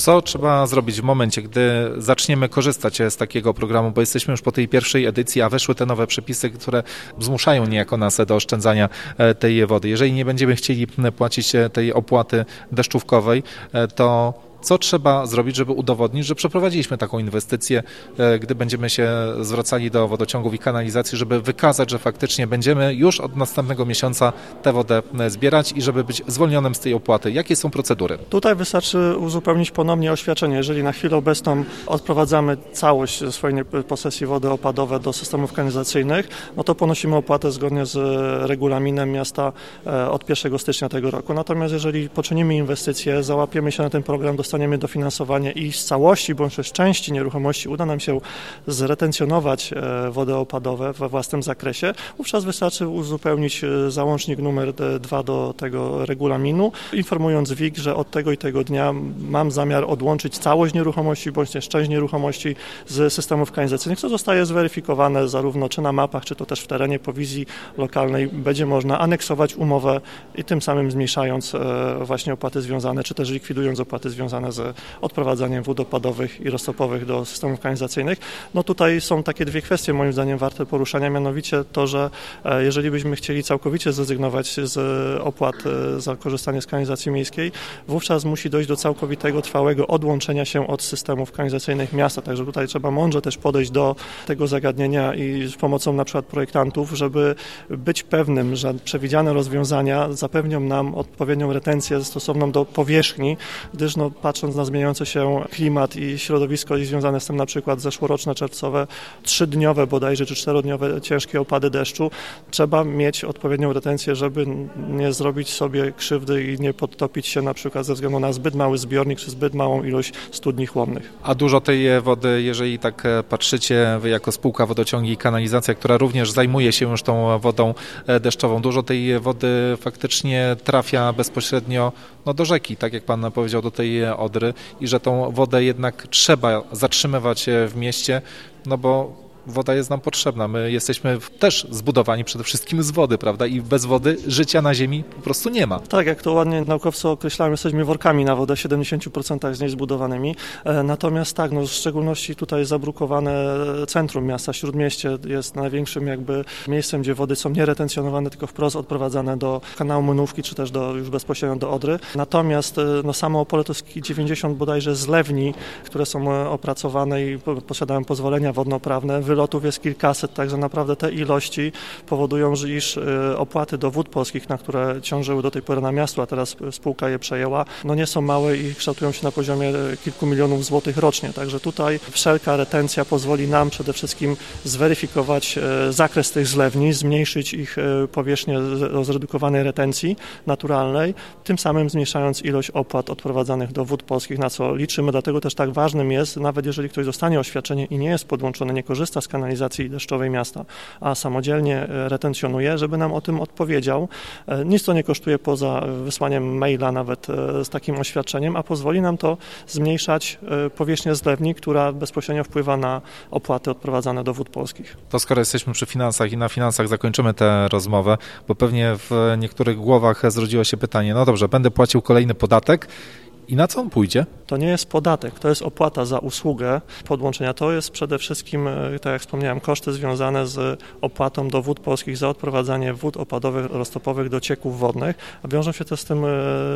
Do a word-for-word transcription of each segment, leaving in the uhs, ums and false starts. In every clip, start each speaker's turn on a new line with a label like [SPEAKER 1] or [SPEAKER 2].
[SPEAKER 1] Co trzeba zrobić w momencie, gdy zaczniemy korzystać z takiego programu, bo jesteśmy już po tej pierwszej edycji, a weszły te nowe przepisy, które zmuszają niejako nas do oszczędzania tej wody. Jeżeli nie będziemy chcieli płacić tej opłaty deszczówkowej, to co trzeba zrobić, żeby udowodnić, że przeprowadziliśmy taką inwestycję, gdy będziemy się zwracali do wodociągów i kanalizacji, żeby wykazać, że faktycznie będziemy już od następnego miesiąca tę wodę zbierać i żeby być zwolnionym z tej opłaty. Jakie są procedury?
[SPEAKER 2] Tutaj wystarczy uzupełnić ponownie oświadczenie. Jeżeli na chwilę obecną odprowadzamy całość swojej posesji wody opadowe do systemów kanalizacyjnych, no to ponosimy opłatę zgodnie z regulaminem miasta od pierwszego stycznia tego roku. Natomiast jeżeli poczynimy inwestycje, załapiemy się na ten program, dostaniemy dofinansowanie i z całości bądź też części nieruchomości uda nam się zretencjonować wody opadowe we własnym zakresie, wówczas wystarczy uzupełnić załącznik numer dwa do tego regulaminu, informując W I K, że od tego i tego dnia mam zamiar odłączyć całość nieruchomości bądź też część nieruchomości z systemów kanalizacyjnych, co zostaje zweryfikowane zarówno czy na mapach, czy to też w terenie po wizji lokalnej będzie można aneksować umowę i tym samym zmniejszając właśnie opłaty związane, czy też likwidując opłaty związane z odprowadzaniem wód opadowych i roztopowych do systemów kanalizacyjnych. No tutaj są takie dwie kwestie moim zdaniem warte poruszenia, mianowicie to, że jeżeli byśmy chcieli całkowicie zrezygnować z opłat za korzystanie z kanalizacji miejskiej, wówczas musi dojść do całkowitego, trwałego odłączenia się od systemów kanalizacyjnych miasta. Także tutaj trzeba mądrze też podejść do tego zagadnienia i z pomocą na przykład projektantów, żeby być pewnym, że przewidziane rozwiązania zapewnią nam odpowiednią retencję stosowną do powierzchni, gdyż no, patrząc na zmieniający się klimat i środowisko i związane z tym na przykład zeszłoroczne czerwcowe, trzydniowe bodajże czy czterodniowe ciężkie opady deszczu, trzeba mieć odpowiednią retencję, żeby nie zrobić sobie krzywdy i nie podtopić się na przykład ze względu na zbyt mały zbiornik czy zbyt małą ilość studni chłonnych.
[SPEAKER 1] A dużo tej wody, jeżeli tak patrzycie, wy jako spółka Wodociągi i Kanalizacja, która również zajmuje się już tą wodą deszczową, dużo tej wody faktycznie trafia bezpośrednio no, do rzeki, tak jak pan powiedział, do tej Odry i że tą wodę jednak trzeba zatrzymywać w mieście, no bo woda jest nam potrzebna. My jesteśmy też zbudowani przede wszystkim z wody, prawda? I bez wody życia na ziemi po prostu nie ma.
[SPEAKER 2] Tak, jak to ładnie naukowcy określają, jesteśmy workami na wodę, w siedemdziesięciu procentach z niej zbudowanymi. Natomiast tak, no w szczególności tutaj zabrukowane centrum miasta, Śródmieście jest największym jakby miejscem, gdzie wody są nie retencjonowane, tylko wprost odprowadzane do kanału Młynówki, czy też do, już bezpośrednio do Odry. Natomiast no samo Opole to jest dziewięćdziesiąt bodajże zlewni, które są opracowane i posiadają pozwolenia wodnoprawne. Wylotów jest kilkaset, także naprawdę te ilości powodują, że iż opłaty do Wód Polskich, na które ciążyły do tej pory na miasto, a teraz spółka je przejęła, no nie są małe i kształtują się na poziomie kilku milionów złotych rocznie. Także tutaj wszelka retencja pozwoli nam przede wszystkim zweryfikować zakres tych zlewni, zmniejszyć ich powierzchnię o zredukowanej retencji naturalnej, tym samym zmniejszając ilość opłat odprowadzanych do Wód Polskich, na co liczymy. Dlatego też tak ważnym jest, nawet jeżeli ktoś dostanie oświadczenie i nie jest podłączony, nie korzysta z kanalizacji deszczowej miasta, a samodzielnie retencjonuje, żeby nam o tym odpowiedział. Nic to nie kosztuje poza wysłaniem maila nawet z takim oświadczeniem, a pozwoli nam to zmniejszać powierzchnię zlewni, która bezpośrednio wpływa na opłaty odprowadzane do Wód Polskich.
[SPEAKER 1] To skoro jesteśmy przy finansach i na finansach zakończymy tę rozmowę, bo pewnie w niektórych głowach zrodziło się pytanie, no dobrze, będę płacił kolejny podatek, i na co on pójdzie?
[SPEAKER 2] To nie jest podatek, to jest opłata za usługę podłączenia. To jest przede wszystkim, tak jak wspomniałem, koszty związane z opłatą do Wód Polskich za odprowadzanie wód opadowych, roztopowych do cieków wodnych. A wiążą się też z tym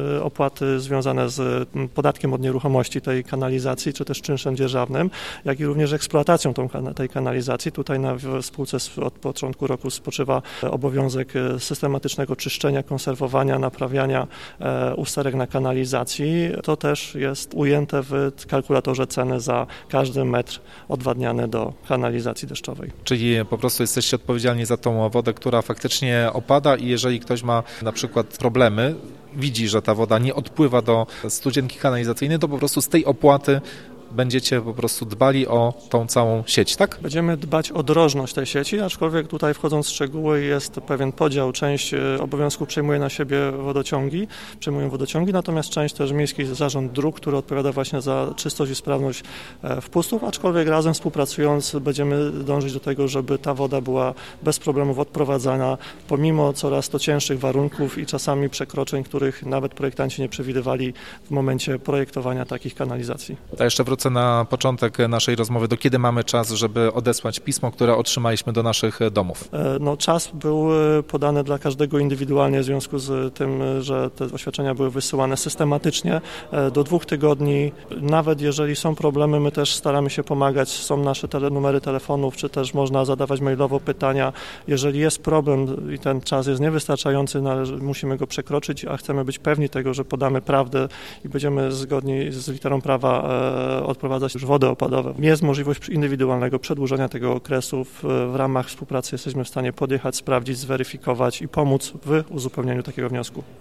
[SPEAKER 2] opłaty związane z podatkiem od nieruchomości tej kanalizacji, czy też czynszem dzierżawnym, jak i również eksploatacją tą, tej kanalizacji. Tutaj na spółce od początku roku spoczywa obowiązek systematycznego czyszczenia, konserwowania, naprawiania usterek na kanalizacji. To też jest ujęte w kalkulatorze ceny za każdy metr odwadniany do kanalizacji deszczowej.
[SPEAKER 1] Czyli po prostu jesteście odpowiedzialni za tą wodę, która faktycznie opada i jeżeli ktoś ma na przykład problemy, widzi, że ta woda nie odpływa do studzienki kanalizacyjnej, to po prostu z tej opłaty będziecie po prostu dbali o tą całą sieć, tak?
[SPEAKER 2] Będziemy dbać o drożność tej sieci, aczkolwiek tutaj wchodząc w szczegóły jest pewien podział. Część obowiązków przejmuje na siebie wodociągi, przejmują wodociągi, natomiast część też Miejski Zarząd Dróg, który odpowiada właśnie za czystość i sprawność wpustów, aczkolwiek razem współpracując będziemy dążyć do tego, żeby ta woda była bez problemów odprowadzana, pomimo coraz to cięższych warunków i czasami przekroczeń, których nawet projektanci nie przewidywali w momencie projektowania takich kanalizacji.
[SPEAKER 1] To jeszcze wrócę na początek naszej rozmowy. Do kiedy mamy czas, żeby odesłać pismo, które otrzymaliśmy do naszych domów?
[SPEAKER 2] No, czas był podany dla każdego indywidualnie w związku z tym, że te oświadczenia były wysyłane systematycznie do dwóch tygodni. Nawet jeżeli są problemy, my też staramy się pomagać. Są nasze tele, numery telefonów, czy też można zadawać mailowo pytania. Jeżeli jest problem i ten czas jest niewystarczający, należy, musimy go przekroczyć, a chcemy być pewni tego, że podamy prawdę i będziemy zgodni z literą prawa e, odprowadzać już wody opadowe. Jest możliwość indywidualnego przedłużenia tego okresu. W, w ramach współpracy jesteśmy w stanie podjechać, sprawdzić, zweryfikować i pomóc w uzupełnieniu takiego wniosku.